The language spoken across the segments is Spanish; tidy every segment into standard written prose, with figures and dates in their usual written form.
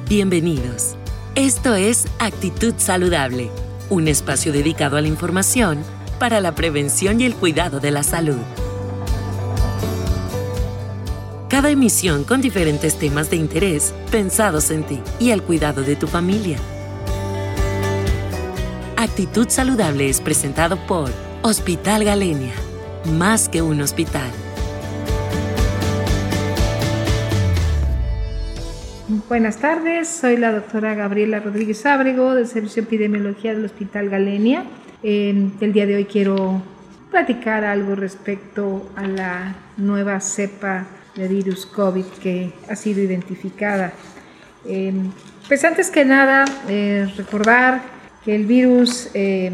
Bienvenidos. Esto es Actitud Saludable, un espacio dedicado a la información para la prevención y el cuidado de la salud. Cada emisión con diferentes temas de interés pensados en ti y el cuidado de tu familia. Actitud Saludable es presentado por Hospital Galenia, más que un hospital. Buenas tardes, soy la doctora Gabriela Rodríguez Ábrego del Servicio de Epidemiología del Hospital Galenia. El día de hoy quiero platicar algo respecto a la nueva cepa de virus COVID que ha sido identificada. Pues antes que nada, recordar que el virus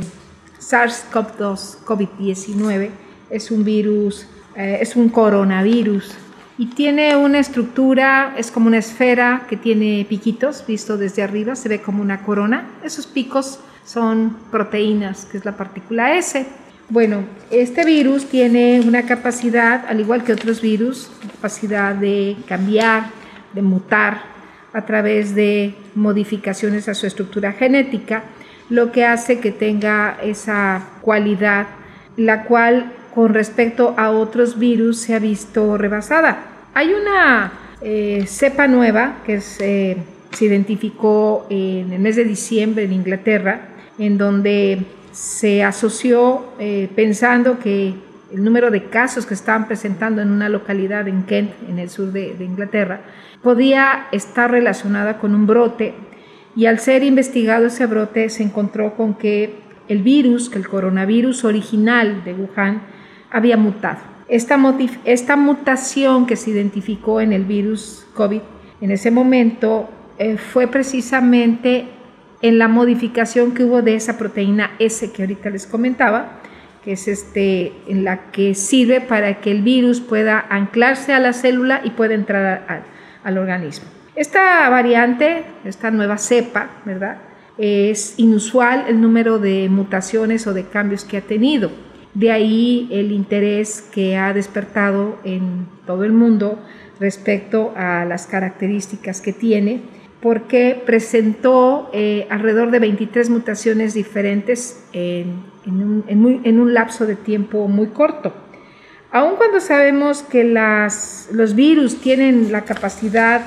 SARS-CoV-2 COVID-19 es un virus, es un coronavirus y tiene una estructura, es como una esfera que tiene piquitos, visto desde arriba, se ve como una corona. Esos picos son proteínas, que es la partícula S. Bueno, este virus tiene una capacidad, al igual que otros virus, capacidad de cambiar, de mutar a través de modificaciones a su estructura genética, lo que hace que tenga esa cualidad, la cual con respecto a otros virus se ha visto rebasada. Hay una cepa nueva que se identificó en el mes de diciembre en Inglaterra, en donde se asoció pensando que el número de casos que estaban presentando en una localidad en Kent, en el sur de Inglaterra, podía estar relacionada con un brote, y al ser investigado ese brote se encontró con que el virus, que el coronavirus original de Wuhan, había mutado. Esta mutación que se identificó en el virus COVID en ese momento fue precisamente en la modificación que hubo de esa proteína S que ahorita les comentaba, que es en la que sirve para que el virus pueda anclarse a la célula y pueda entrar al organismo. Esta variante, esta nueva cepa, ¿verdad?, es inusual el número de mutaciones o de cambios que ha tenido. De ahí el interés que ha despertado en todo el mundo respecto a las características que tiene, porque presentó alrededor de 23 mutaciones diferentes en un lapso de tiempo muy corto. Aun cuando sabemos que los virus tienen la capacidad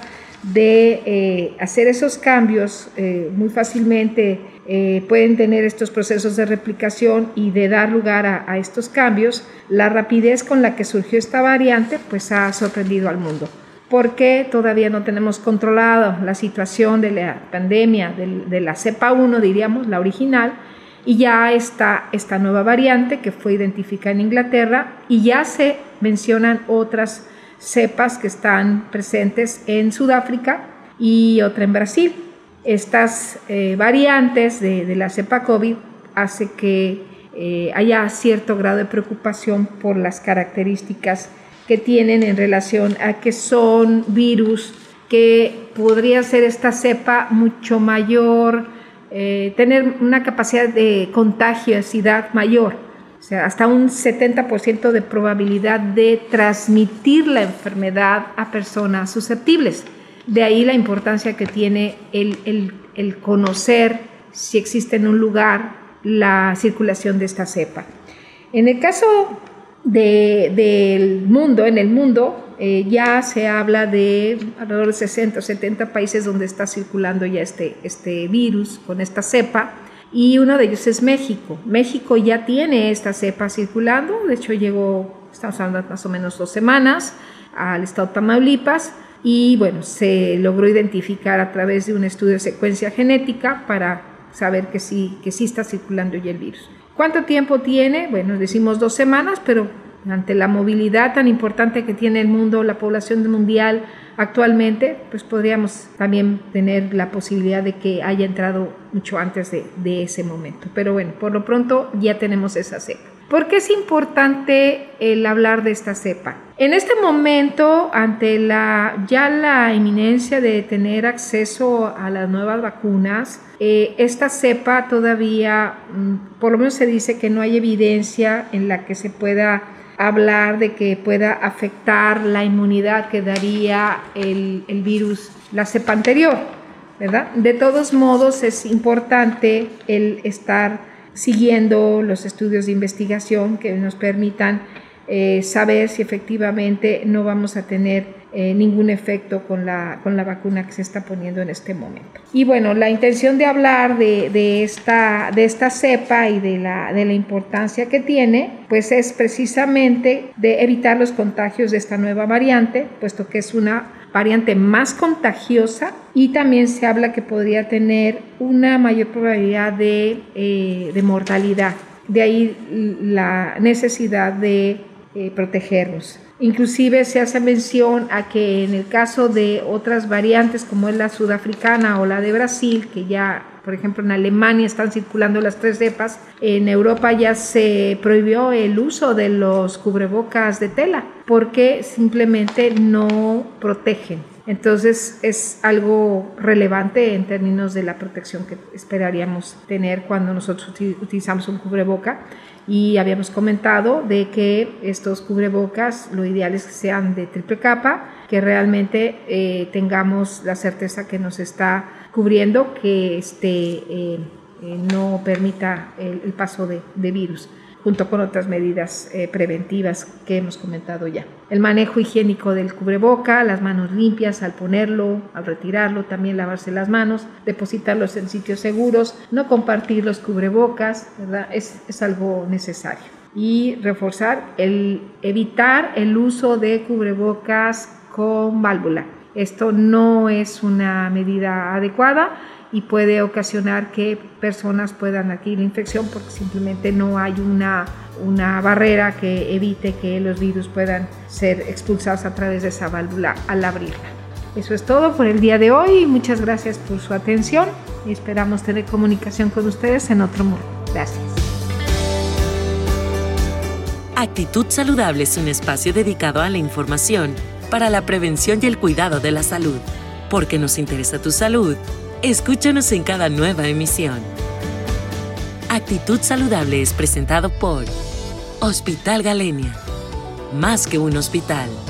de hacer esos cambios muy fácilmente, pueden tener estos procesos de replicación y de dar lugar a estos cambios, la rapidez con la que surgió esta variante pues ha sorprendido al mundo, porque todavía no tenemos controlado la situación de la pandemia de la cepa 1, diríamos, la original, y ya está esta nueva variante que fue identificada en Inglaterra, y ya se mencionan otras cepas que están presentes en Sudáfrica y otra en Brasil. Estas variantes de la cepa COVID hace que haya cierto grado de preocupación por las características que tienen en relación a que son virus que podría ser esta cepa mucho mayor, tener una capacidad de contagiosidad mayor, o sea, hasta un 70% de probabilidad de transmitir la enfermedad a personas susceptibles. De ahí la importancia que tiene el conocer si existe en un lugar la circulación de esta cepa. En el caso del mundo, en el mundo ya se habla de alrededor de 60 o 70 países donde está circulando ya este virus con esta cepa, y uno de ellos es México. México ya tiene esta cepa circulando, de hecho estamos hablando más o menos 2 semanas, al estado de Tamaulipas, y bueno, se logró identificar a través de un estudio de secuencia genética para saber que sí está circulando ya el virus. ¿Cuánto tiempo tiene? Bueno, decimos 2 semanas, pero ante la movilidad tan importante que tiene el mundo, la población mundial actualmente, pues podríamos también tener la posibilidad de que haya entrado mucho antes de ese momento. Pero bueno, por lo pronto ya tenemos esa cepa. ¿Por qué es importante el hablar de esta cepa? En este momento, ante la inminencia de tener acceso a las nuevas vacunas, esta cepa todavía, por lo menos se dice que no hay evidencia en la que se pueda hablar de que pueda afectar la inmunidad que daría el virus, la cepa anterior. ¿verdad? De todos modos, es importante el estar siguiendo los estudios de investigación que nos permitan saber si efectivamente no vamos a tener ningún efecto con la vacuna que se está poniendo en este momento. Y bueno, la intención de hablar de esta cepa y de la importancia que tiene, pues es precisamente de evitar los contagios de esta nueva variante, puesto que es una variante más contagiosa, y también se habla que podría tener una mayor probabilidad de mortalidad. De ahí la necesidad de protegernos. Inclusive se hace mención a que en el caso de otras variantes como es la sudafricana o la de Brasil, que ya por ejemplo en Alemania están circulando las 3 cepas, en Europa ya se prohibió el uso de los cubrebocas de tela porque simplemente no protegen. Entonces es algo relevante en términos de la protección que esperaríamos tener cuando nosotros utilizamos un cubreboca. Y habíamos comentado de que estos cubrebocas lo ideal es que sean de triple capa, que realmente tengamos la certeza que nos está cubriendo, que no permita el paso de virus, junto con otras medidas preventivas que hemos comentado ya. El manejo higiénico del cubreboca, las manos limpias al ponerlo, al retirarlo, también lavarse las manos, depositarlos en sitios seguros, no compartir los cubrebocas, ¿verdad? Es algo necesario. Y reforzar evitar el uso de cubrebocas con válvula. Esto no es una medida adecuada y puede ocasionar que personas puedan adquirir la infección porque simplemente no hay una barrera que evite que los virus puedan ser expulsados a través de esa válvula al abrirla. Eso es todo por el día de hoy. Muchas gracias por su atención y esperamos tener comunicación con ustedes en otro momento. Gracias. Actitud Saludable es un espacio dedicado a la información para la prevención y el cuidado de la salud. Porque nos interesa tu salud, escúchanos en cada nueva emisión. Actitud Saludable es presentado por Hospital Galenia. Más que un hospital.